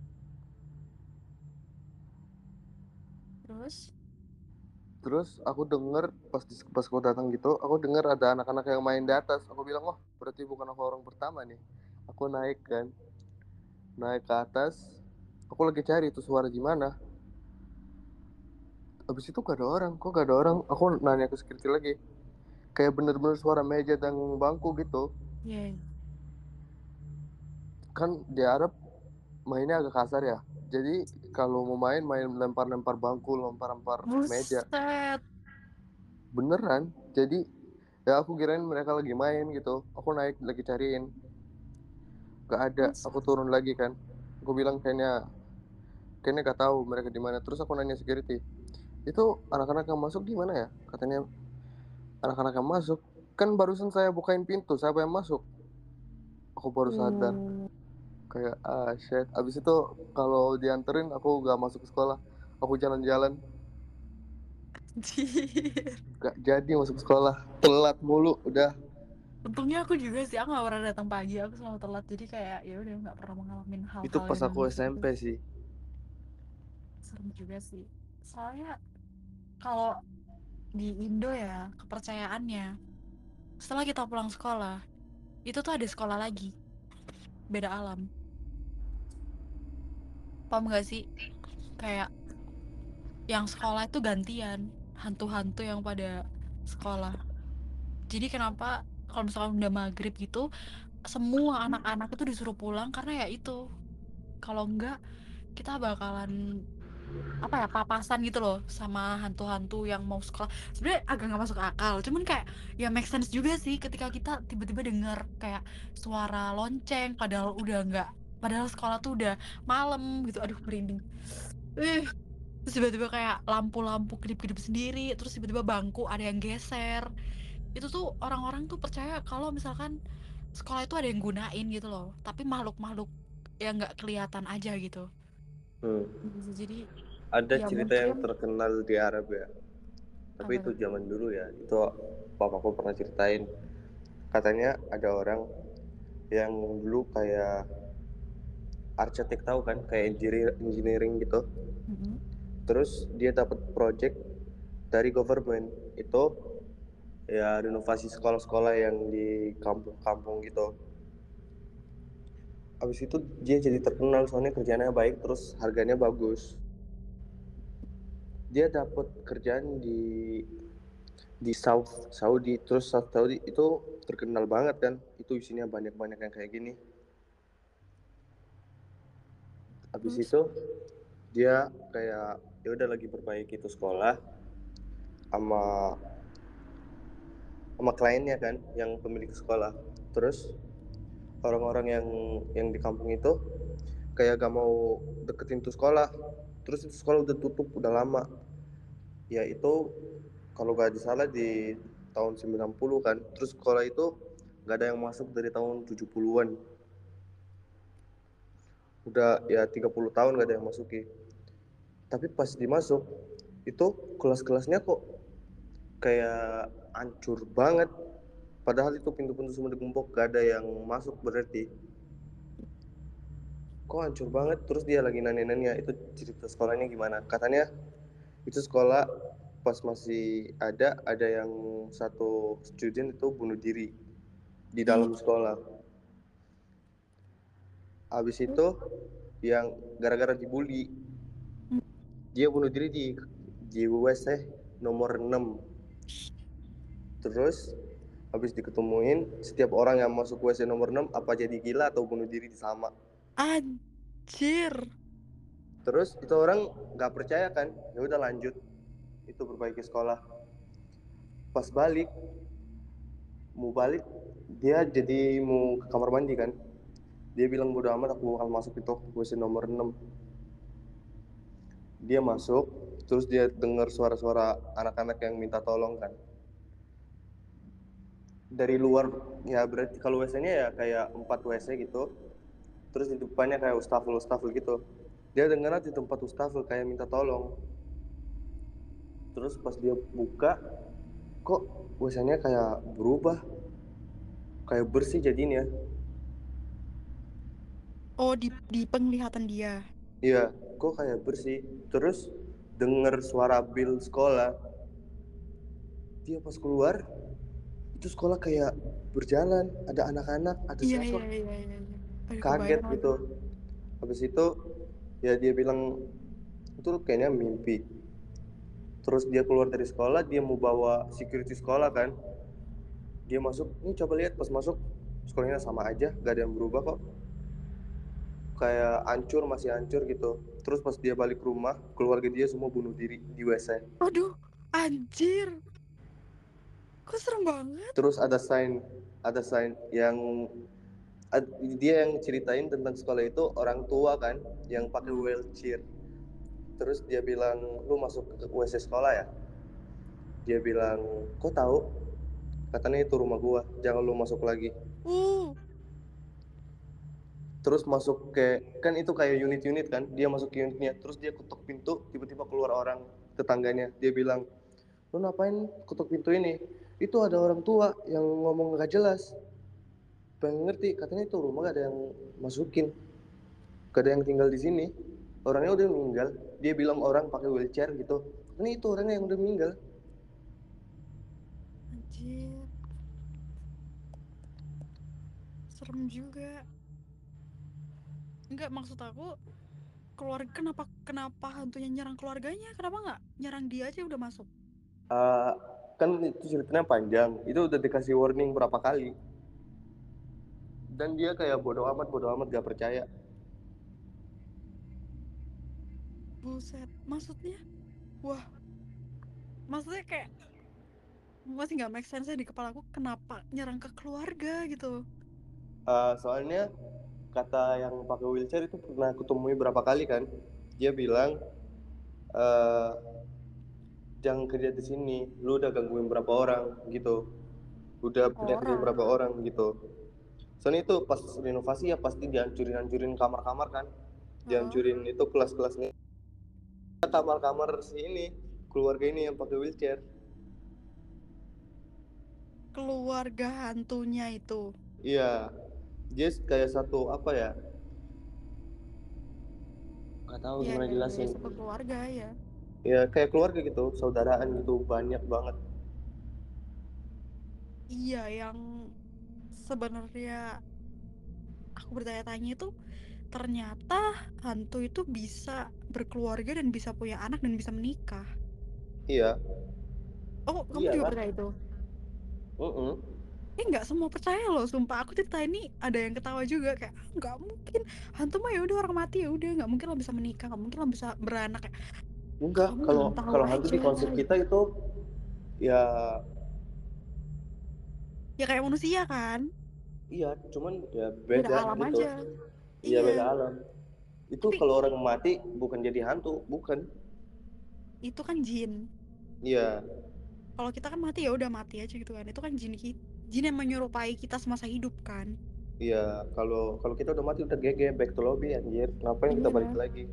Speaker 1: Terus
Speaker 2: Terus aku denger pas aku datang gitu, aku denger ada anak-anak yang main di atas. Aku bilang, "Wah, berarti bukan aku orang pertama nih." Aku naik kan, naik ke atas. Aku lagi cari itu suara gimana. Habis itu gak ada orang. Kok gak ada orang? Aku nanya ke security lagi. Kayak bener-bener suara meja dan bangku gitu.
Speaker 1: ya,
Speaker 2: Kan di Arab mainnya agak kasar ya. Jadi kalau mau main lempar-lempar bangku, lempar-lempar meja.
Speaker 1: buset.
Speaker 2: Beneran. Jadi ya aku kirain mereka lagi main gitu. Aku naik lagi cariin. Gak ada.
Speaker 1: Terus
Speaker 2: Aku turun lagi kan. Aku bilang kayaknya gak tahu mereka di mana. Terus aku nanya security. Itu anak-anak yang masuk di mana ya? Katanya anak-anak yang masuk. Kan barusan saya bukain pintu. Siapa yang masuk? Aku baru sadar.
Speaker 1: oh,
Speaker 2: Kayak shit. Abis itu kalau dianterin aku gak masuk sekolah. Aku jalan-jalan.
Speaker 1: anjir.
Speaker 2: Gak jadi masuk sekolah. Telat mulu. Udah.
Speaker 1: Untungnya aku juga sih, aku nggak pernah datang pagi, aku selalu telat, jadi kayak ya udah nggak pernah mengalami
Speaker 2: Itu
Speaker 1: hal-hal
Speaker 2: pas
Speaker 1: yang
Speaker 2: aku
Speaker 1: gitu.
Speaker 2: SMP sih.
Speaker 1: Serem juga sih, soalnya kalau di Indo ya kepercayaannya, setelah kita pulang sekolah itu tuh ada sekolah lagi, beda alam. Paham gak sih? Kayak yang sekolah itu gantian, hantu-hantu yang pada sekolah. Jadi kenapa kalau misalkan udah maghrib gitu, semua anak-anak itu disuruh pulang karena ya itu, kalau enggak kita bakalan apa ya, papasan gitu loh sama hantu-hantu yang mau sekolah. Sebenarnya agak nggak masuk akal, cuman kayak ya make sense juga sih ketika kita tiba-tiba dengar kayak suara lonceng padahal udah nggak, padahal sekolah tuh udah malam gitu. Aduh, merinding. Terus tiba-tiba kayak lampu-lampu kedip-kedip sendiri, terus tiba-tiba bangku ada yang geser. Itu tuh orang-orang tuh percaya kalau misalkan sekolah itu ada yang gunain gitu loh, tapi makhluk-makhluk yang nggak kelihatan aja gitu.
Speaker 2: Hmm.
Speaker 1: Bisa jadi
Speaker 2: Ada
Speaker 1: ya
Speaker 2: cerita yang
Speaker 1: mungkin.
Speaker 2: terkenal di Arab ya. Tapi
Speaker 1: Apa
Speaker 2: itu
Speaker 1: tuh?
Speaker 2: zaman dulu ya. Itu papaku pernah ceritain. Katanya ada orang yang dulu kayak arsitek tahu kan, kayak engineering gitu.
Speaker 1: Mm-mm.
Speaker 2: Terus dia dapat project dari government itu ya renovasi sekolah-sekolah yang di kampung-kampung gitu. Habis itu dia jadi terkenal soalnya kerjanya baik terus harganya bagus. Dia dapat kerjaan di South Saudi, terus South Saudi itu terkenal banget kan, itu isinya banyak-banyak yang kayak gini. Habis
Speaker 1: Terus
Speaker 2: itu dia kayak ya udah lagi perbaiki itu sekolah, sama kliennya kan, yang pemilik sekolah. Terus orang-orang yang di kampung itu kayak gak mau deketin tuh sekolah. Terus itu sekolah udah tutup udah lama. Ya itu kalau gak salah di tahun 90 kan. Terus sekolah itu gak ada yang masuk dari tahun 70-an. Udah ya 30 tahun gak ada yang masuki. Tapi pas dimasuk itu kelas-kelasnya kok kayak hancur banget. Padahal itu pintu-pintu semua digembok, gak ada yang masuk berarti. Kok hancur banget? Terus dia lagi nanya-nanya itu cerita sekolahnya gimana. Katanya itu sekolah pas masih ada yang satu student itu bunuh diri di
Speaker 1: Ih,
Speaker 2: dalam sekolah. Habis itu yang gara-gara dibully, dia bunuh diri di WC nomor 6. Terus habis diketemuin setiap orang yang masuk WC nomor 6 apa jadi gila atau bunuh diri sama.
Speaker 1: anjir.
Speaker 2: Terus itu orang nggak percaya kan, ya udah lanjut itu perbaiki sekolah. Pas balik dia jadi mau ke kamar mandi kan, dia bilang bodo amat aku bakal masuk itu WC nomor 6. Dia masuk, terus dia dengar suara-suara anak-anak yang minta tolong kan dari luar. Ya berarti kalau WC-nya ya kayak 4 WC gitu, terus di depannya kayak ustafel gitu. Dia dengar di tempat ustafel kayak minta tolong. Terus pas dia buka, kok WC-nya kayak berubah, kayak bersih jadinya.
Speaker 1: Oh, di penglihatan dia.
Speaker 2: Iya, kok kayak bersih. Terus denger suara bel sekolah. Dia pas keluar, itu sekolah kayak berjalan, ada anak-anak, ada
Speaker 1: Iya,
Speaker 2: siapa.
Speaker 1: iya, iya, iya, iya. Aduh,
Speaker 2: Kaget
Speaker 1: kebayang lagi.
Speaker 2: gitu. Habis itu ya dia bilang itu kayaknya mimpi. Terus dia keluar dari sekolah, dia mau bawa security sekolah kan. Dia masuk, ini coba lihat pas masuk sekolahnya sama aja, gak ada yang berubah kok. Kayak hancur, masih hancur gitu. Terus pas dia balik rumah, keluarga dia semua bunuh diri di WC.
Speaker 1: Aduh, anjir. Kok serem banget.
Speaker 2: Terus ada sign yang dia yang ceritain tentang sekolah itu orang tua kan yang pakai wheelchair. Terus dia bilang lu masuk ke WC sekolah ya, dia bilang kok tahu, katanya itu rumah gua, jangan lu masuk lagi.
Speaker 1: Uh,
Speaker 2: Terus masuk ke kan itu kayak unit-unit kan, dia masuk ke unitnya, terus dia ketuk pintu, tiba-tiba keluar orang tetangganya, dia bilang lu ngapain ketuk pintu ini, itu ada orang tua yang ngomong gak jelas. Pengen ngerti, katanya itu rumah gak ada yang masukin, gak ada yang tinggal di sini, orangnya udah meninggal. Dia bilang orang pakai wheelchair gitu, ini itu orangnya yang udah meninggal.
Speaker 1: anjir. Serem juga. Enggak, maksud aku keluarga, kenapa kenapa hantunya nyerang keluarganya? Kenapa nggak nyerang dia aja udah masuk?
Speaker 2: uh, kan itu ceritanya panjang, itu udah dikasih warning berapa kali dan dia kayak bodoh amat gak percaya.
Speaker 1: Buset, maksudnya, wah, maksudnya kayak masih nggak make sense di kepala aku kenapa nyerang ke keluarga gitu.
Speaker 2: Soalnya kata yang pakai wheelchair itu pernah kutemui berapa kali kan, dia bilang uh, jangan kerja di sini, lu udah gangguin berapa orang gitu, udah penyakit berapa
Speaker 1: Orang.
Speaker 2: orang gitu. Soalnya itu pas renovasi ya pasti dihancurin kamar-kamar kan,
Speaker 1: Heeh.
Speaker 2: dihancurin itu kelas-kelasnya, kamar-kamar si ini keluarga ini yang pakai wheelchair.
Speaker 1: Keluarga hantunya itu.
Speaker 2: Iya, dia kayak satu apa ya, nggak tahu
Speaker 1: Ya,
Speaker 2: gimana
Speaker 1: ya, ya,
Speaker 2: jelasin.
Speaker 1: satu keluarga ya.
Speaker 2: Ya kayak keluarga gitu, saudaraan gitu, banyak banget.
Speaker 1: Iya, yang sebenarnya aku bertanya-tanya itu ternyata hantu itu bisa berkeluarga dan bisa punya anak dan bisa menikah.
Speaker 2: Iya,
Speaker 1: Oh, kamu juga
Speaker 2: iyalah.
Speaker 1: percaya itu?
Speaker 2: Mm-mm.
Speaker 1: Nggak semua percaya loh, sumpah. Aku cerita ini ada yang ketawa juga kayak, "Ah, nggak mungkin hantu mah ya udah orang mati ya udah nggak mungkin lah bisa menikah, nggak mungkin lah bisa beranak." Kayak,
Speaker 2: Enggak,
Speaker 1: kamu
Speaker 2: kalau
Speaker 1: belum tahu
Speaker 2: kalau hantu
Speaker 1: aja
Speaker 2: di konsep kita
Speaker 1: gitu.
Speaker 2: itu Ya
Speaker 1: Ya kayak manusia kan,
Speaker 2: iya, cuman ya
Speaker 1: beda
Speaker 2: beda
Speaker 1: alam
Speaker 2: gitu.
Speaker 1: aja.
Speaker 2: Iya
Speaker 1: Iya,
Speaker 2: beda alam. Itu
Speaker 1: tapi
Speaker 2: kalau orang mati bukan jadi hantu, bukan.
Speaker 1: itu kan jin.
Speaker 2: Iya,
Speaker 1: Kalau kita kan mati ya udah mati aja gitu kan. Itu kan jin yang menyerupai kita semasa hidup kan.
Speaker 2: iya. Kalau kalau kita udah mati udah GG, back to lobby anjir. Ngapain kita balik
Speaker 1: Iya.
Speaker 2: lagi?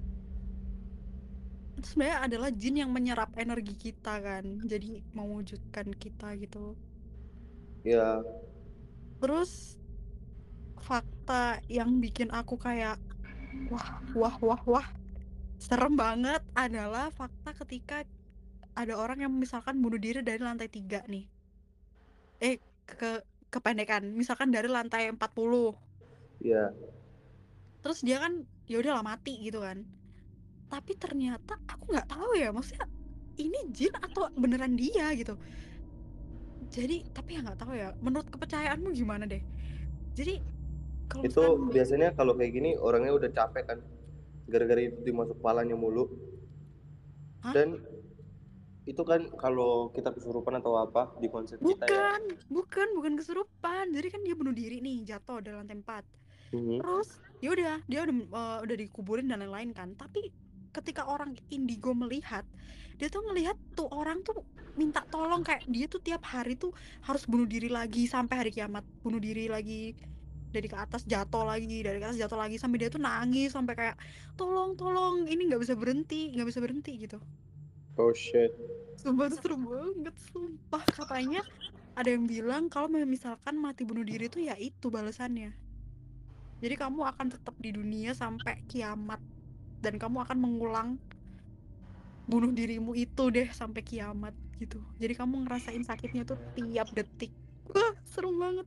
Speaker 1: Itu sebenarnya adalah jin yang menyerap energi kita kan. Jadi mewujudkan kita gitu.
Speaker 2: Ya,
Speaker 1: Terus fakta yang bikin aku kayak wah, wah, wah, wah, serem banget adalah fakta ketika ada orang yang misalkan bunuh diri dari lantai 3 nih. Eh, ke kependekan. Misalkan dari lantai 40.
Speaker 2: ya.
Speaker 1: Terus dia kan ya udahlah mati gitu kan. Tapi ternyata aku nggak tahu ya, maksudnya ini jin atau beneran dia gitu. Jadi tapi ya nggak tahu ya. Menurut kepercayaanmu gimana deh? Jadi kalau
Speaker 2: Itu
Speaker 1: misalkan
Speaker 2: biasanya kalau kayak gini orangnya udah capek kan. Gara-gara itu dimasuk palanya mulu.
Speaker 1: hah?
Speaker 2: Dan itu kan kalau kita kesurupan atau apa di konsep kita ya.
Speaker 1: Bukan, bukan kesurupan. Jadi kan dia bunuh diri nih, jatuh dari lantai 4.
Speaker 2: Mhm.
Speaker 1: Terus dia udah dikuburin dan lain-lain kan. Tapi ketika orang indigo melihat, dia tuh ngelihat tuh orang tuh minta tolong, kayak dia tuh tiap hari tuh harus bunuh diri lagi sampai hari kiamat, bunuh diri lagi, dari ke atas jatuh lagi, dari ke atas jatuh lagi, sampai dia tuh nangis sampai kayak tolong tolong, ini nggak bisa berhenti, nggak bisa berhenti gitu.
Speaker 2: Oh shit.
Speaker 1: Sumpah tuh seru banget, sumpah. Katanya ada yang bilang kalau misalkan mati bunuh diri tuh ya itu balasannya. Jadi kamu akan tetap di dunia sampai kiamat, dan kamu akan mengulang bunuh dirimu itu deh sampai kiamat gitu. Jadi kamu ngerasain sakitnya tuh tiap detik. Wah, serem banget.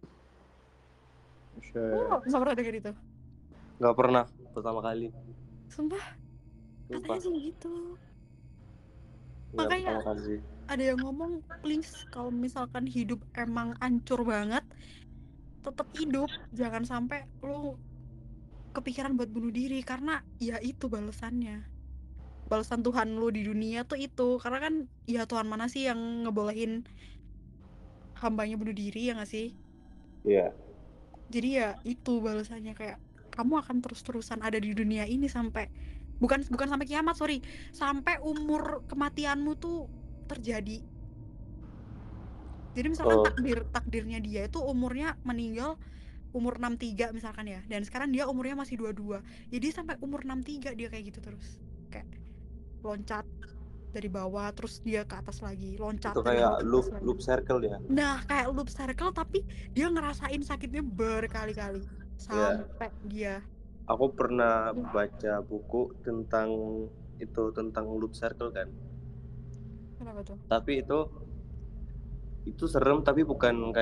Speaker 2: Shit.
Speaker 1: Oh, nggak pernah dengar itu.
Speaker 2: Nggak pernah pertama kali.
Speaker 1: Sumpah, katanya
Speaker 2: Sumpah.
Speaker 1: sih gitu.
Speaker 2: Nggak
Speaker 1: Makanya
Speaker 2: pertama kali sih.
Speaker 1: ada yang ngomong, please kalau misalkan hidup emang hancur banget, tetap hidup. Jangan sampai lu kepikiran buat bunuh diri, karena ya itu balasannya. Balasan Tuhan lu di dunia tuh itu. Karena kan ya Tuhan mana sih yang ngebolehin hambanya bunuh diri, ya nggak sih?
Speaker 2: Iya.
Speaker 1: Jadi ya itu balasannya, kayak kamu akan terus-terusan ada di dunia ini sampai bukan bukan sampai kiamat, sorry, sampai umur kematianmu tuh terjadi. Jadi misalkan
Speaker 2: Oh,
Speaker 1: takdirnya dia itu umurnya meninggal umur 63 misalkan ya, dan sekarang dia umurnya masih 22. Jadi sampai umur 63 dia kayak gitu terus, kayak loncat dari bawah terus dia ke atas lagi, loncat
Speaker 2: itu
Speaker 1: dari
Speaker 2: kayak
Speaker 1: bawah ke
Speaker 2: loop
Speaker 1: atas lagi.
Speaker 2: loop circle ya.
Speaker 1: Nah, kayak loop circle, tapi dia ngerasain sakitnya berkali-kali
Speaker 2: Iya.
Speaker 1: sampai dia.
Speaker 2: Aku pernah baca buku tentang itu, tentang loop circle kan.
Speaker 1: Kenapa tuh?
Speaker 2: Tapi itu serem, tapi bukan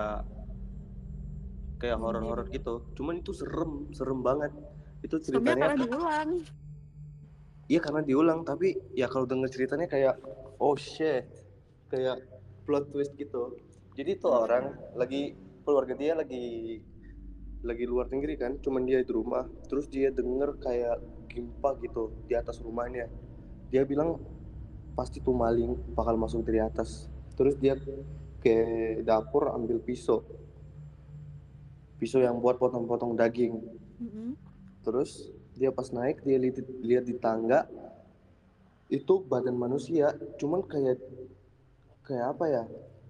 Speaker 2: kayak
Speaker 1: Bunuh
Speaker 2: horor-horor
Speaker 1: diri.
Speaker 2: gitu. Cuman itu serem, serem banget. Itu
Speaker 1: Seremnya
Speaker 2: ceritanya,
Speaker 1: karena diulang.
Speaker 2: iya karena diulang, tapi ya kalau denger ceritanya kayak oh shit, kayak plot twist gitu. Jadi itu orang
Speaker 1: Hmm.
Speaker 2: lagi, keluarga dia lagi luar negeri kan, cuman dia di rumah, terus dia denger kayak gempa gitu di atas rumahnya. Dia bilang pasti tuh maling bakal masuk dari atas. Terus dia ke dapur ambil pisau, pisau yang buat potong-potong daging.
Speaker 1: Mm-mm.
Speaker 2: Terus dia pas naik dia lihat di tangga itu badan manusia, cuman kayak kayak apa ya?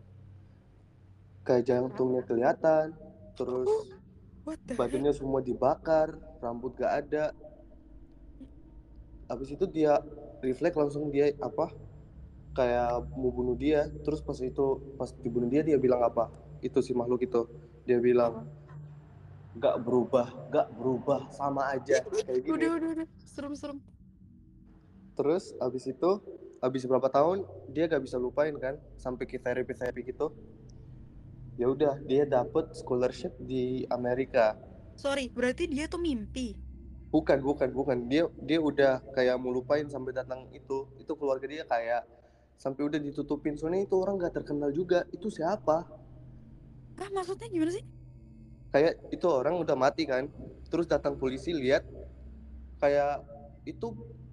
Speaker 2: Kayak jantungnya
Speaker 1: Apa?
Speaker 2: kelihatan, terus
Speaker 1: Oh, what the heck?
Speaker 2: badannya semua dibakar, rambut gak ada. Habis itu dia refleks langsung, dia apa? Kayak mau bunuh dia. Terus pas dibunuh dia bilang apa? Itu si makhluk itu. Dia bilang
Speaker 1: Apa?
Speaker 2: gak berubah, sama aja kayak gini.
Speaker 1: Udah. Serem-serem.
Speaker 2: Terus habis berapa tahun dia gak bisa lupain kan, sampai ke terapi gitu. Ya udah dia dapet scholarship di Amerika.
Speaker 1: Sorry, berarti dia tuh mimpi.
Speaker 2: Bukan, dia udah kayak mau lupain sampai datang itu keluarga dia kayak sampai udah ditutupin, soalnya itu orang gak terkenal juga itu siapa.
Speaker 1: Ah, maksudnya gimana sih?
Speaker 2: Kayak itu orang udah mati kan, terus datang polisi lihat kayak itu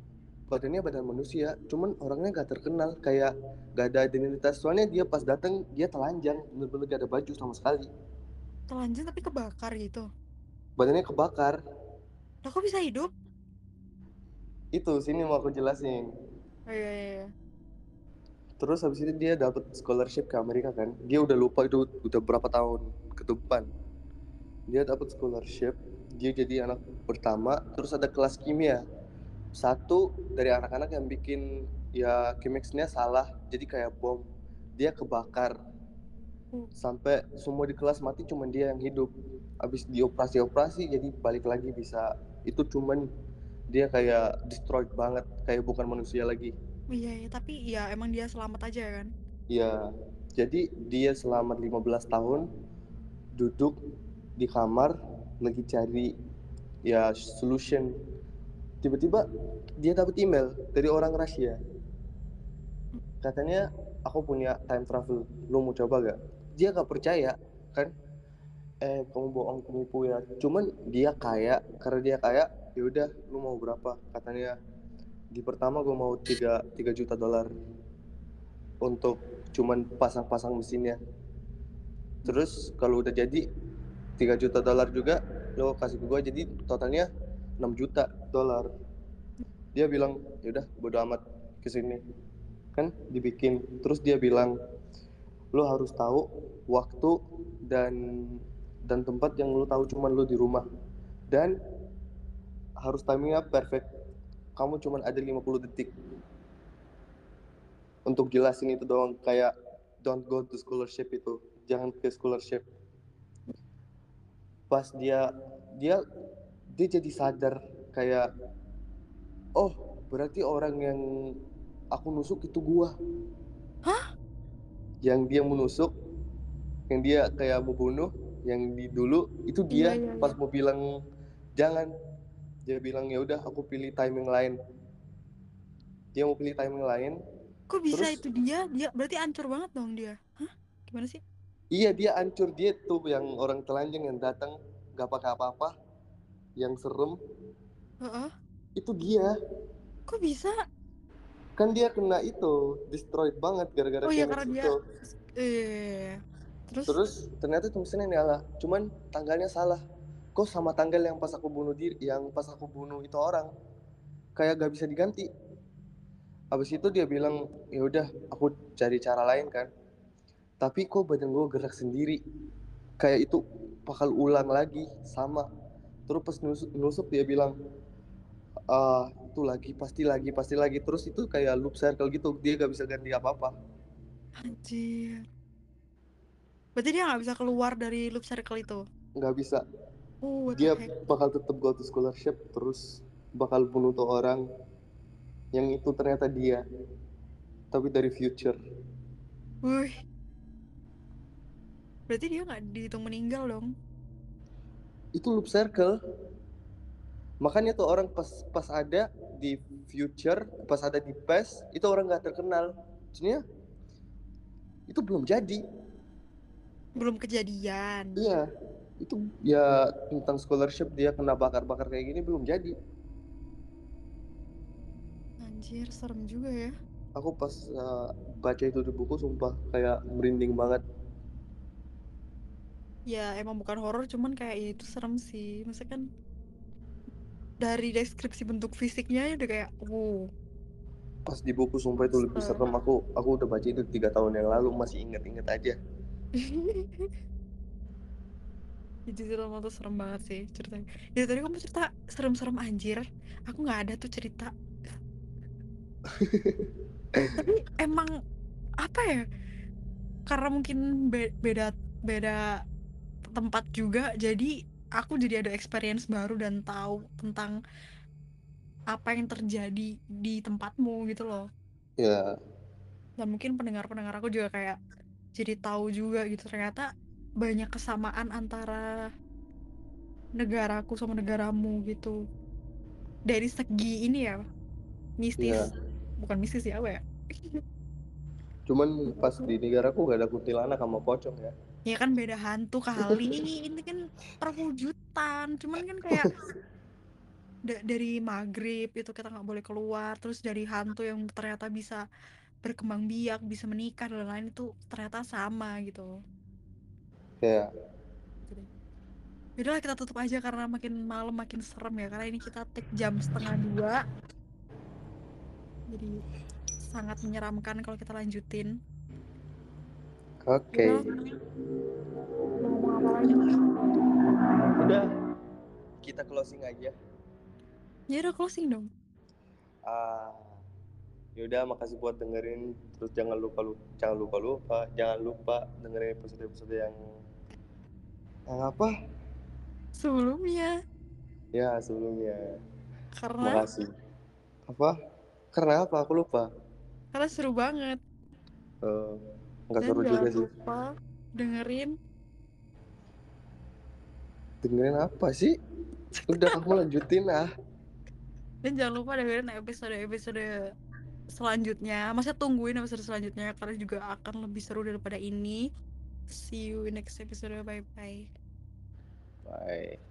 Speaker 2: badannya badan manusia, cuman orangnya gak terkenal, kayak gak ada identitas. Soalnya dia pas datang dia telanjang, bener-bener gak ada baju sama sekali.
Speaker 1: Telanjang tapi kebakar gitu.
Speaker 2: Badannya kebakar.
Speaker 1: Lah kok bisa hidup?
Speaker 2: Itu sini mau aku jelasin.
Speaker 1: Oh, iya, iya, iya.
Speaker 2: Terus habis itu dia dapat scholarship ke Amerika kan. Dia udah lupa itu udah berapa tahun ke depan. Dia dapat scholarship, dia jadi anak pertama, terus ada kelas kimia. Satu dari anak-anak yang bikin ya chemicsnya salah, jadi kayak bom. Dia kebakar
Speaker 1: Uh,
Speaker 2: sampai semua di kelas mati, cuman dia yang hidup. Habis dioperasi-operasi jadi balik lagi bisa. Itu cuman dia kayak destroyed banget, kayak bukan manusia lagi.
Speaker 1: iya, iya, tapi ya emang dia selamat aja kan.
Speaker 2: Ya, jadi dia selama 15 tahun duduk di kamar lagi cari ya solution. Tiba-tiba dia dapat email dari orang Rusia. Katanya aku punya time travel, lu mau coba gak? Dia gak percaya kan, kamu bohong penipu ya. Cuman dia kaya, karena dia kaya, ya udah lu mau berapa? Katanya di pertama gue mau 3 juta dolar untuk cuman pasang-pasang mesinnya. Terus kalau udah jadi 3 juta dolar juga lo kasih ke gue, jadi totalnya 6 juta dolar. Dia bilang ya udah bodo amat, kesini kan dibikin. Terus dia bilang lo harus tahu waktu dan tempat yang lo tahu cuman lo di rumah, dan harus timingnya perfect. Kamu cuman ada 50 detik untuk jelasin itu doang, kayak don't go to scholarship, itu jangan ke scholarship. Pas dia dia jadi sadar kayak, oh berarti orang yang aku nusuk itu gua.
Speaker 1: Hah?
Speaker 2: Yang dia menusuk, yang dia kayak mau bunuh, yang di dulu itu
Speaker 1: Iya,
Speaker 2: dia.
Speaker 1: iya, iya.
Speaker 2: Pas mau bilang jangan, dia bilang ya udah aku pilih timing lain. Dia mau pilih timing lain.
Speaker 1: Kok bisa
Speaker 2: Terus
Speaker 1: itu dia berarti hancur banget dong dia. Hah? Gimana sih?
Speaker 2: iya dia hancur. Dia tuh yang orang telanjang yang datang gak pakai apa-apa, yang serem,
Speaker 1: Heeh.
Speaker 2: itu dia.
Speaker 1: Kok bisa?
Speaker 2: Kan dia kena itu destroyed banget gara-gara
Speaker 1: Oh iya karena
Speaker 2: chemix
Speaker 1: dia
Speaker 2: itu.
Speaker 1: terus
Speaker 2: Terus ternyata tulisannya nyala, cuman tanggalnya salah. Kok sama tanggal yang pas aku bunuh diri, yang pas aku bunuh itu orang, kayak gak bisa diganti. Habis itu dia bilang ya udah aku cari cara lain kan. Tapi kok badan gue gerak sendiri, kayak itu bakal ulang lagi sama. Terus pas nusuk dia bilang itu lagi pasti lagi pasti lagi. Terus itu kayak loop circle gitu, dia gak bisa ganti apa apa.
Speaker 1: anjir. Berarti dia nggak bisa keluar dari loop circle itu.
Speaker 2: Nggak bisa.
Speaker 1: Oh, what the
Speaker 2: Dia
Speaker 1: heck.
Speaker 2: bakal tetap go to scholarship, terus bakal bunuh tuh orang yang itu ternyata dia, tapi dari future.
Speaker 1: Wih, berarti dia nggak dihitung meninggal dong.
Speaker 2: Itu loop circle. Makanya tuh orang pas pas ada di future, pas ada di past, itu orang nggak terkenal. Sebenarnya itu belum jadi.
Speaker 1: Belum kejadian.
Speaker 2: Iya, itu ya tentang scholarship dia kena bakar-bakar kayak gini belum jadi.
Speaker 1: Anjir, serem juga ya.
Speaker 2: Aku pas baca itu di buku sumpah kayak merinding banget.
Speaker 1: Ya emang bukan horor, cuman kayak ya itu serem sih. Maksudnya kan dari deskripsi bentuk fisiknya ya udah kayak,
Speaker 2: Pas di buku sumpah itu lebih
Speaker 1: serem.
Speaker 2: serem. Aku udah baca itu 3 tahun yang lalu, masih inget-inget aja.
Speaker 1: Jadi serem tuh serem banget sih ceritanya. Dari tadi kamu cerita serem-serem anjir. Aku nggak ada tuh cerita. Tapi emang apa ya? Karena mungkin beda beda tempat juga, jadi aku jadi ada experience baru dan tahu tentang apa yang terjadi di tempatmu gitu loh.
Speaker 2: Ya,
Speaker 1: Dan mungkin pendengar-pendengar aku juga kayak jadi tahu juga gitu, ternyata banyak kesamaan antara negaraku sama negaramu gitu. Dari segi ini ya,
Speaker 2: ya.
Speaker 1: mistis. Bukan mistis ya, apa ya?
Speaker 2: Cuman pas di negaraku gak ada kuntilanak sama pocong ya.
Speaker 1: Ya kan beda hantu kali. Ini kan perwujudan. Cuman kan kayak dari maghrib itu kita nggak boleh keluar, terus dari hantu yang ternyata bisa berkembang biak, bisa menikah dan lain-lain itu ternyata sama gitu.
Speaker 2: Ya,
Speaker 1: Gitu. Yaudahlah kita tutup aja karena makin malam makin serem ya, karena ini kita take jam setengah dua, jadi sangat menyeramkan kalau kita lanjutin.
Speaker 2: oke.
Speaker 1: Yaudahlah, mau ngomong apa lagi?
Speaker 2: Udah, kita closing aja.
Speaker 1: Ya udah closing dong.
Speaker 2: Ah, yaudah, makasih buat dengerin. Terus jangan lupa dengerin episode-episode yang apa?
Speaker 1: Sebelumnya,
Speaker 2: Ya, sebelumnya.
Speaker 1: karena
Speaker 2: Makasih. Apa? Karena apa? Aku lupa.
Speaker 1: seru banget.
Speaker 2: Eh, nggak
Speaker 1: Dan
Speaker 2: seru juga
Speaker 1: jangan
Speaker 2: sih.
Speaker 1: lupa dengerin.
Speaker 2: Dengerin apa sih? Udah, kamu lanjutin ah.
Speaker 1: Dan jangan lupa dengerin episode-episode selanjutnya. Maksudnya tungguin episode selanjutnya karena juga akan lebih seru daripada ini. See you in next episode. Bye bye.
Speaker 2: Bye.